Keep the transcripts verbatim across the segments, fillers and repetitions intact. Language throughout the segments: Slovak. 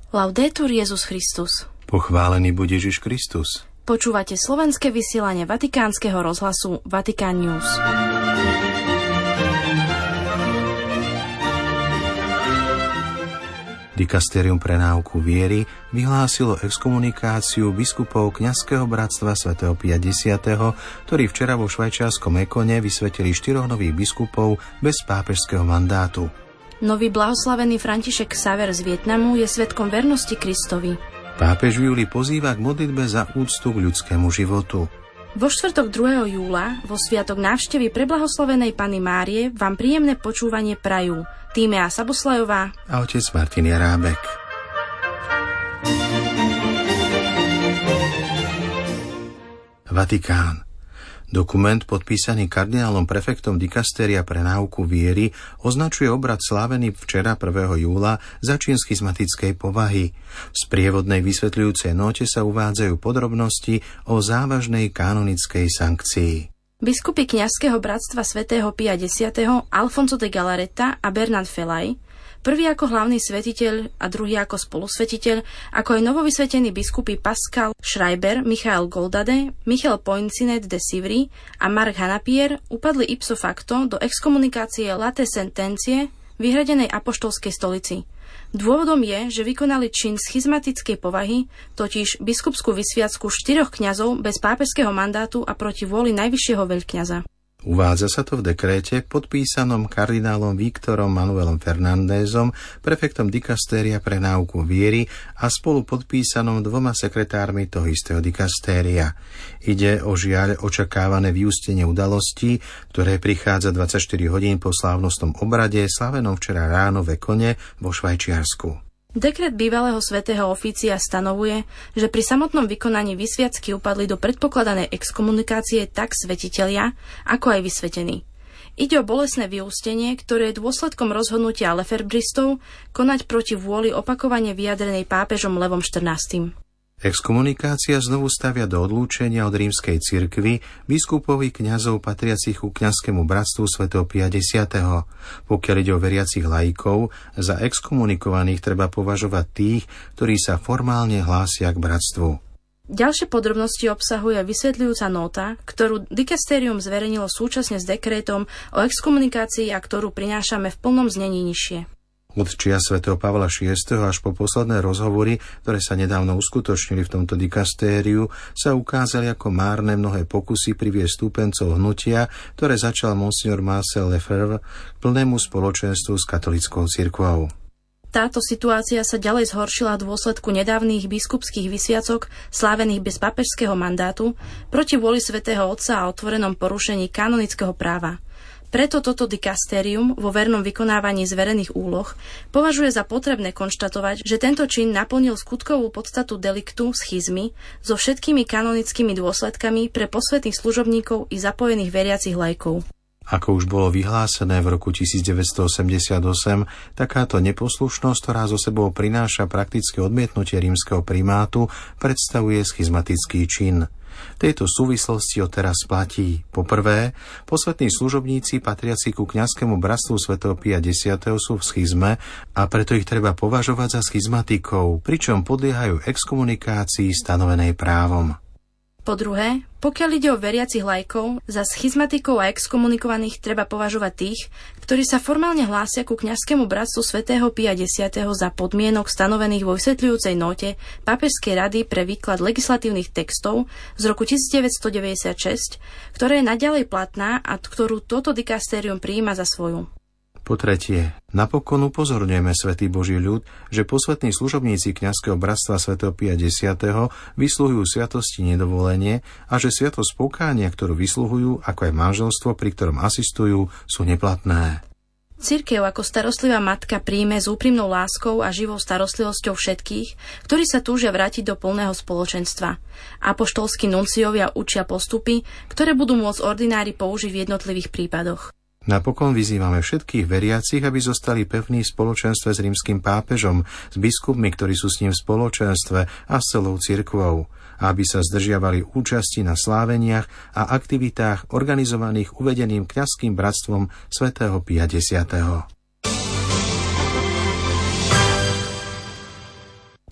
Laudetur Jesus Christus. Pochválený buď Ježiš Kristus. Počúvate slovenské vysielanie Vatikánskeho rozhlasu Vatican News. Dikastérium pre náuku viery vyhlásilo exkomunikáciu biskupov kňazského bratstva svätého Pia X, ktorí včera vo švajčiarskom Ekone vysvetili štyroch nových biskupov bez pápežského mandátu. Nový blahoslavený František Xaver z Vietnamu je svedkom vernosti Kristovi. Pápež v júli pozýva k modlitbe za úctu k ľudskému životu. Vo štvrtok druhého júla, vo sviatok návštevy preblahoslavenej Panny Márie, vám príjemné počúvanie prajú Tímea Saboslajová a otec Martin Jarábek. Vatikán. Dokument podpísaný kardinálom prefektom dikastéria pre náuku viery označuje obrad slávený včera prvého júla za čin schizmatickej povahy. V sprievodnej vysvetľujúcej note sa uvádzajú podrobnosti o závažnej kanonickej sankcii. Biskupy kňazského bratstva svätého Pia X, Alfonso de Galareta a Bernard Felaj, prvý ako hlavný svetiteľ a druhý ako spolusvetiteľ, ako aj novovysvetení biskupy Pascal Schreiber, Michael Goldade, Michel Poincinet de Sivry a Mark Hanapier upadli ipso facto do exkomunikácie late sentencie vyhradenej apoštolskej stolici. Dôvodom je, že vykonali čin schizmatickej povahy, totiž biskupskú vysviacku štyroch kňazov bez pápežského mandátu a proti vôli najvyššieho veľkňaza. Uvádza sa to v dekréte podpísanom kardinálom Víktorom Manuelom Fernandézom, prefektom dikastéria pre náuku viery a spolu podpísanom dvoma sekretármi toho istého dikastéria. Ide o žiaľ očakávané vyústenie udalostí, ktoré prichádza dvadsaťštyri hodín po slávnostnom obrade slavenom včera ráno v Ekone vo Švajčiarsku. Dekret bývalého svätého ofícia stanovuje, že pri samotnom vykonaní vysviacky upadli do predpokladanej exkomunikácie tak svetitelia, ako aj vysvetení. Ide o bolestné vyústenie, ktoré je dôsledkom rozhodnutia lefebristov konať proti vôli opakovane vyjadrenej pápežom Levom štrnásty. Exkomunikácia znovu stavia do odlúčenia od rímskej cirkvi biskupových kňazov patriacich ku kňazskému bratstvu svätého Pia X. Pokiaľ ide o veriacich laikov, za exkomunikovaných treba považovať tých, ktorí sa formálne hlásia k bratstvu. Ďalšie podrobnosti obsahuje vysvetľujúca nota, ktorú dikastérium zverejnilo súčasne s dekrétom o exkomunikácii a ktorú prinášame v plnom znení nižšie. Od čias svätého Pavla šiesteho až po posledné rozhovory, ktoré sa nedávno uskutočnili v tomto dikastériu, sa ukázali ako márne mnohé pokusy priviesť stúpencov hnutia, ktoré začal monsignor Marcel Lefebvre k plnému spoločenstvu s katolickou cirkvou. Táto situácia sa ďalej zhoršila v dôsledku nedávnych biskupských vysviacok slávených bez pápežského mandátu proti vôli svätého Otca a otvorenom porušení kanonického práva. Preto toto dikastérium vo vernom vykonávaní zverených úloh považuje za potrebné konštatovať, že tento čin naplnil skutkovú podstatu deliktu schizmy so všetkými kanonickými dôsledkami pre posvätných služobníkov i zapojených veriacich laikov. Ako už bolo vyhlásené v roku tisícdeväťstoosemdesiatosem, takáto neposlušnosť, ktorá zo sebou prináša praktické odmietnutie rímskeho primátu, predstavuje schizmatický čin. V tejto súvislosti odteraz platí: po prvé, posvätní služobníci patriaci ku kňazskému bratstvu svätého Pia X sú v schizme a preto ich treba považovať za schizmatikov, pričom podliehajú exkomunikácii stanovenej právom. Po druhé, pokiaľ ide o veriacich laikov, za schizmatikov a exkomunikovaných treba považovať tých, ktorí sa formálne hlásia ku kňazskému bratstvu svätého Pia X za podmienok stanovených vo vysvetľujúcej note Pápežskej rady pre výklad legislatívnych textov z roku devätnásťstodeväťdesiatšesť, ktorá je naďalej platná a ktorú toto dikastérium prijíma za svoju. Po tretie, napokon upozorňujeme svätý Boží ľud, že posvätní služobníci kňazského bratstva svätého Pia X vysluhujú sviatosti nedovolenie a že sviatosť pokánia, ktorú vysluhujú, ako aj manželstvo, pri ktorom asistujú, sú neplatné. Cirkev ako starostlivá matka príjme s úprimnou láskou a živou starostlivosťou všetkých, ktorí sa túžia vrátiť do plného spoločenstva. Apoštolskí nunciovia učia postupy, ktoré budú môcť ordinári použiť v jednotlivých prípadoch. Napokon vyzývame všetkých veriacich, aby zostali pevní v spoločenstve s rímskym pápežom, s biskupmi, ktorí sú s ním v spoločenstve a s celou cirkvou, a aby sa zdržiavali účasti na sláveniach a aktivitách organizovaných uvedeným kňazským bratstvom svätého Pia X.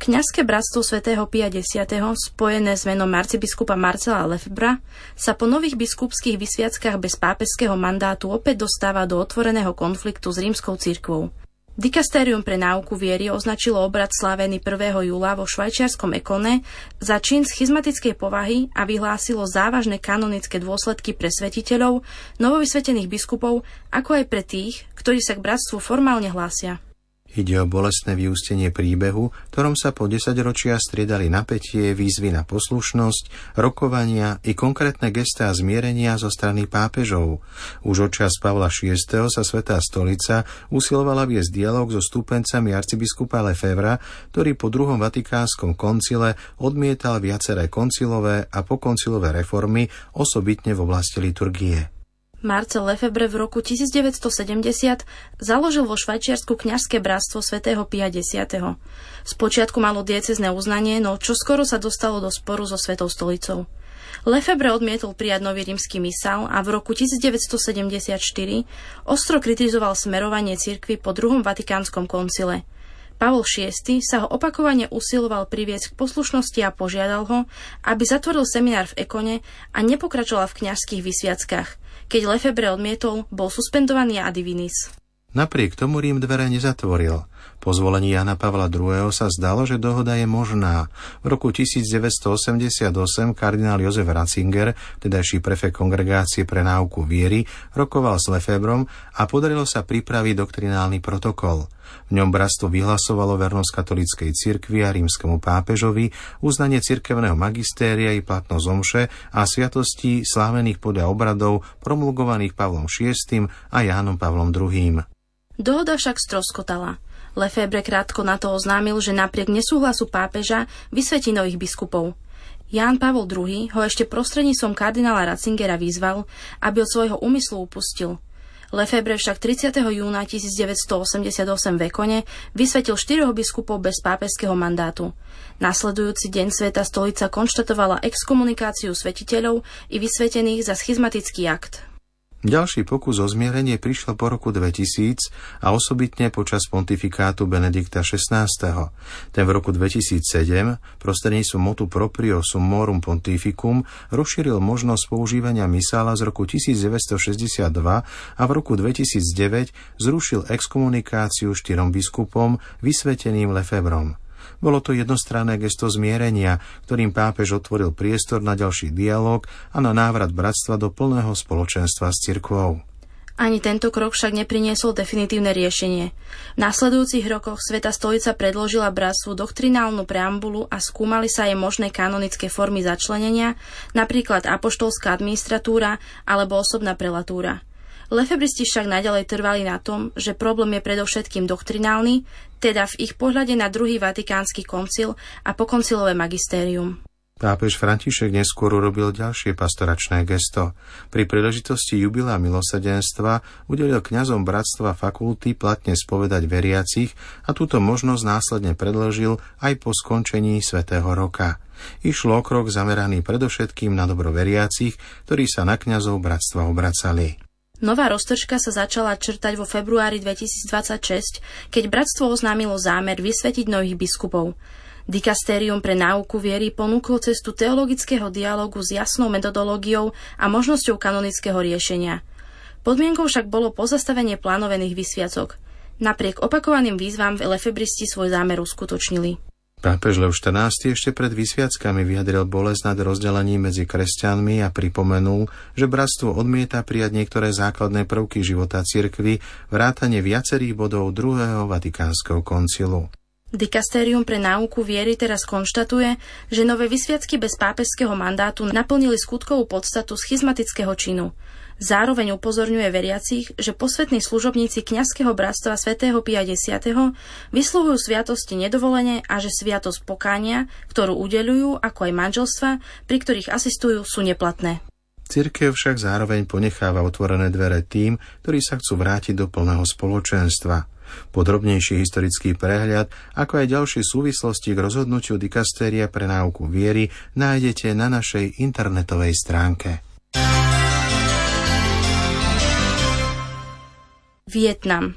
Kňazské bratstvo svätého Pia X, spojené s menom arcibiskupa Marcela Lefebvra, sa po nových biskupských vysviackách bez pápežského mandátu opäť dostáva do otvoreného konfliktu s rímskou cirkvou. Dikastérium pre náuku viery označilo obrad slávený prvého júla vo švajčiarskom Ekone za čin schizmatickej povahy a vyhlásilo závažné kanonické dôsledky pre svetiteľov, novovysvetených biskupov, ako aj pre tých, ktorí sa k bratstvu formálne hlásia. Ide o bolestné vyústenie príbehu, ktorom sa po desaťročia striedali napätie, výzvy na poslušnosť, rokovania i konkrétne gestá zmierenia zo strany pápežov. Už od čas Pavla šiesteho sa Svätá stolica usilovala viesť dialog so stúpencami arcibiskupa Lefebvra, ktorý po druhom vatikánskom koncile odmietal viaceré koncilové a pokoncilové reformy, osobitne v oblasti liturgie. Marcel Lefebvre v roku tisícdeväťstosedemdesiat založil vo Švajčiarsku kňazské bratstvo svätého Pia X. Spočiatku malo diecézne uznanie, no čoskoro sa dostalo do sporu so Svätou stolicou. Lefebvre odmietol prijať nový rímsky misál a v roku tisícdeväťstosedemdesiatštyri ostro kritizoval smerovanie cirkvi po druhom vatikánskom koncile. Pavol šiesty sa ho opakovane usiloval priviesť k poslušnosti a požiadal ho, aby zatvoril seminár v Ekone a nepokračoval v kňazských vysviackách. Keď Lefebvre odmietol, bol suspendovaný ad divinis. Napriek tomu Rím dvere nezatvoril. Po zvolení Jana Pavla druhého. sa zdalo, že dohoda je možná. V roku tisícdeväťstoosemdesiatosem kardinál Jozef Ratzinger, tedajší prefekt Kongregácie pre náuku viery, rokoval s Lefebvrom a podarilo sa pripraviť doktrinálny protokol. V ňom bratstvo vyhlasovalo vernosť katolíckej cirkvi a rímskemu pápežovi, uznanie cirkevného magistéria i platnosť omše a sviatostí slávených podľa obradov promulgovaných Pavlom šiestym a Jánom Pavlom druhým. Dohoda však stroskotala. Lefebvre krátko na to oznámil, že napriek nesúhlasu pápeža vysvetí nových biskupov. Ján Pavol druhý. ho ešte prostredníctvom kardinála Ratzingera vyzval, aby od svojho úmyslu upustil. Lefebvre však tridsiateho júna tisícdeväťstoosemdesiatosem v Ekone vysvetil štyroch biskupov bez pápežského mandátu. Nasledujúci deň Svätá stolica konštatovala exkomunikáciu svetiteľov i vysvetených za schizmatický akt. Ďalší pokus o zmierenie prišiel po roku dvetisíc a osobitne počas pontifikátu Benedikta šestnásteho. Ten v roku dvetisícsedem prostredníctvom motu proprio summorum pontificum rozšíril možnosť používania misála z roku tisícdeväťstošesťdesiatdva a v roku dvetisícdeväť zrušil exkomunikáciu štyrom biskupom vysveteným Lefebvrom. Bolo to jednostranné gesto zmierenia, ktorým pápež otvoril priestor na ďalší dialóg a na návrat bratstva do plného spoločenstva s cirkvou. Ani tento krok však nepriniesol definitívne riešenie. V nasledujúcich rokoch Svätá stolica predložila bratstvu doktrinálnu preambulu a skúmali sa jej možné kanonické formy začlenenia, napríklad apoštolská administratúra alebo osobná prelatúra. Lefebristi však naďalej trvali na tom, že problém je predovšetkým doktrinálny, teda v ich pohľade na druhý vatikánsky koncil a pokoncilové magistérium. Pápež František neskôr urobil ďalšie pastoračné gesto. Pri príležitosti jubilea milosrdenstva udelil kňazom bratstva fakulty platne spovedať veriacich a túto možnosť následne predložil aj po skončení svätého roka. Išlo o krok zameraný predovšetkým na dobro veriacich, ktorí sa na kňazov bratstva obracali. Nová roztržka sa začala črtať vo februári dvetisícdvadsaťšesť, keď bratstvo oznámilo zámer vysvetiť nových biskupov. Dikastérium pre náuku viery ponúklo cestu teologického dialógu s jasnou metodológiou a možnosťou kanonického riešenia. Podmienkou však bolo pozastavenie plánovaných vysviacok. Napriek opakovaným výzvam lefebristi svoj zámer uskutočnili. Pápež Lev štrnásty ešte pred vysviackami vyjadril bolesť nad rozdelením medzi kresťanmi a pripomenul, že bratstvo odmieta prijať niektoré základné prvky života cirkvi, vrátane viacerých bodov druhého vatikánskeho koncilu. Dikastérium pre náuku viery teraz konštatuje, že nové vysviacky bez pápežského mandátu naplnili skutkovú podstatu schizmatického činu. Zároveň upozorňuje veriacich, že posvätní služobníci kňazského bratstva svätého Pia X. vysluhujú sviatosti nedovolene a že sviatosť pokánia, ktorú udeľujú, ako aj manželstva, pri ktorých asistujú, sú neplatné. Cirkev však zároveň ponecháva otvorené dvere tým, ktorí sa chcú vrátiť do plného spoločenstva. Podrobnejší historický prehľad, ako aj ďalšie súvislosti k rozhodnutiu dikastéria pre náuku viery nájdete na našej internetovej stránke. Vietnam.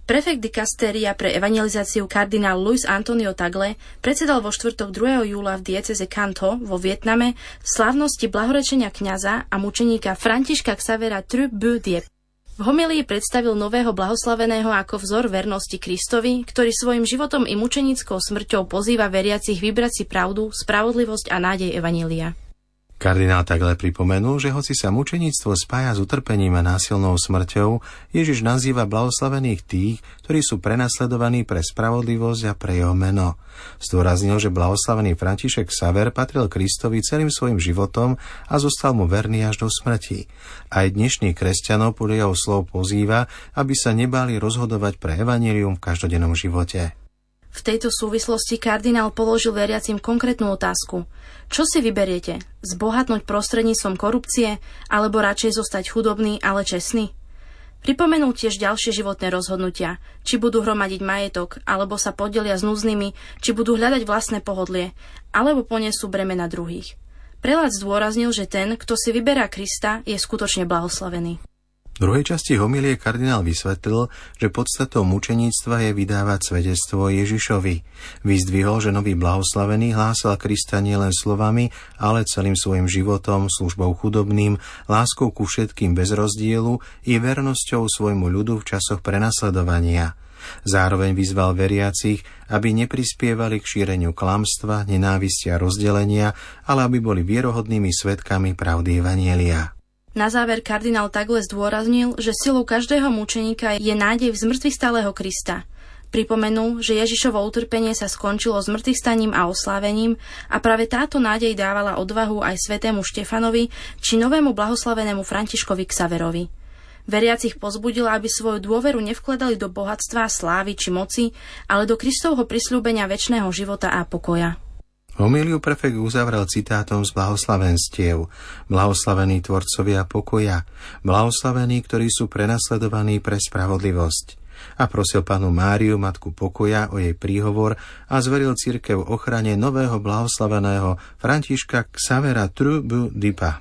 Prefekt dikasteria pre evangelizáciu kardinál Luis Antonio Tagle predsedal vo štvrtok druhého júla v dieceze Kanto vo Vietname v slávnosti blahorečenia kňaza a mučeníka Františka Xavera Truc Bu Diep. V homílii predstavil nového blahoslaveného ako vzor vernosti Kristovi, ktorý svojim životom i mučenickou smrťou pozýva veriacich vybrať si pravdu, spravodlivosť a nádej evanjelia. Kardinál Tagle pripomenul, že hoci sa mučeníctvo spája s utrpením a násilnou smrťou, Ježiš nazýva blahoslavených tých, ktorí sú prenasledovaní pre spravodlivosť a pre jeho meno. Zdôraznil, že blahoslavený František Xaver patril Kristovi celým svojim životom a zostal mu verný až do smrti. Aj dnešných kresťanov podľa jeho slov pozýva, aby sa nebáli rozhodovať pre evanjelium v každodennom živote. V tejto súvislosti kardinál položil veriacim konkrétnu otázku. Čo si vyberiete? Zbohatnúť prostredníctvom korupcie, alebo radšej zostať chudobný, ale čestný? Pripomenul tiež ďalšie životné rozhodnutia, či budú hromadiť majetok, alebo sa podelia s núdznymi, či budú hľadať vlastné pohodlie, alebo ponesú bremena druhých. Prelát zdôraznil, že ten, kto si vyberá Krista, je skutočne blahoslavený. V druhej časti homilie kardinál vysvetlil, že podstatou mučeníctva je vydávať svedectvo Ježišovi. Vyzdvihol, že nový blahoslavený hlásal Krista nielen slovami, ale celým svojim životom, službou chudobným, láskou ku všetkým bez rozdielu i vernosťou svojmu ľudu v časoch prenasledovania. Zároveň vyzval veriacich, aby neprispievali k šíreniu klamstva, nenávisti a rozdelenia, ale aby boli vierohodnými svedkami pravdy evanjelia. Na záver kardinál Tagle zdôraznil, že silou každého mučeníka je nádej v zmŕtvychvstalého Krista. Pripomenul, že Ježišovo utrpenie sa skončilo zmŕtvychvstaním a oslávením a práve táto nádej dávala odvahu aj svätému Štefanovi či novému blahoslavenému Františkovi Xaverovi. Veriacich pozbudila, aby svoju dôveru nevkladali do bohatstva, slávy či moci, ale do Kristovho prisľúbenia večného života a pokoja. Homíliu prefekt uzavrel citátom z blahoslavenstiev. Blahoslavení tvorcovia pokoja, blahoslavení, ktorí sú prenasledovaní pre spravodlivosť. A prosil Pannu Máriu, Matku pokoja, o jej príhovor a zveril cirkev ochrane nového blahoslaveného Františka Xavera Truc Bu Diepa.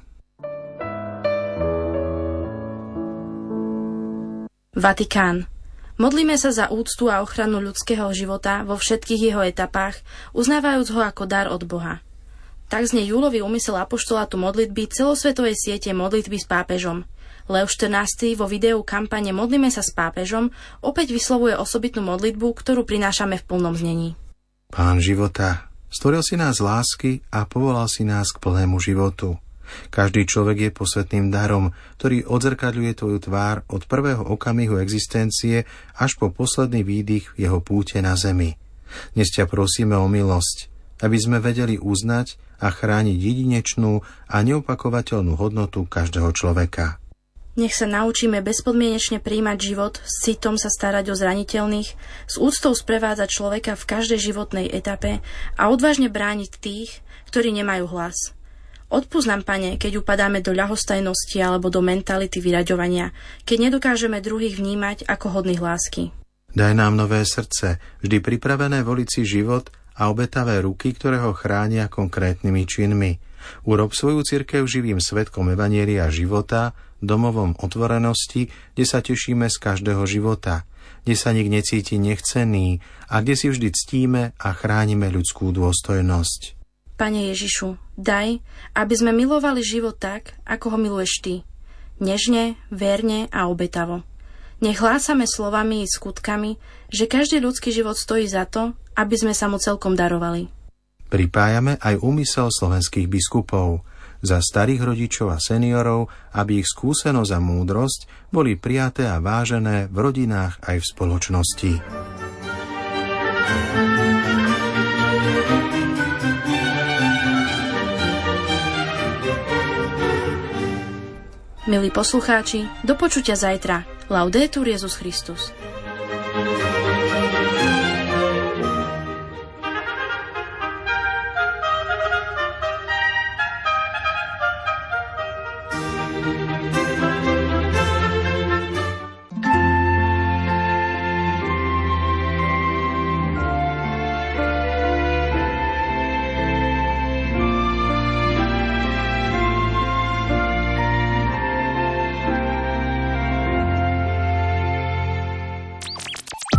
Vatikán. Modlíme sa za úctu a ochranu ľudského života vo všetkých jeho etapách, uznávajúc ho ako dar od Boha. Tak znie júlový úmysel apoštolátu modlitby celosvetovej siete modlitby s pápežom. Leo štrnásty vo videu kampane Modlíme sa s pápežom opäť vyslovuje osobitnú modlitbu, ktorú prinášame v plnom znení. Pán života, stvoril si nás z lásky a povolal si nás k plnému životu. Každý človek je posvätným darom, ktorý odzrkadľuje tvoju tvár od prvého okamihu existencie až po posledný výdych v jeho púte na zemi. Dnes ťa prosíme o milosť, aby sme vedeli uznať a chrániť jedinečnú a neopakovateľnú hodnotu každého človeka. Nech sa naučíme bezpodmienečne prijímať život, s citom sa starať o zraniteľných, s úctou sprevádzať človeka v každej životnej etape a odvážne brániť tých, ktorí nemajú hlas. Odpusť nám, Pane, keď upadáme do ľahostajnosti alebo do mentality vyraďovania, keď nedokážeme druhých vnímať ako hodných lásky. Daj nám nové srdce, vždy pripravené voliť si život a obetavé ruky, ktoré ho chránia konkrétnymi činmi. Urob svoju cirkev živým svedkom evanjelia života, domovom otvorenosti, kde sa tešíme z každého života, kde sa nik necíti nechcený a kde si vždy ctíme a chránime ľudskú dôstojnosť. Pane Ježišu, daj, aby sme milovali život tak, ako ho miluješ Ty. Nežne, verne a obetavo. Nech hlásame slovami i skutkami, že každý ľudský život stojí za to, aby sme sa mu celkom darovali. Pripájame aj úmysel slovenských biskupov za starých rodičov a seniorov, aby ich skúsenosť a múdrosť boli prijaté a vážené v rodinách aj v spoločnosti. Milí poslucháči, do počutia zajtra. Laudetur Jesus Christus.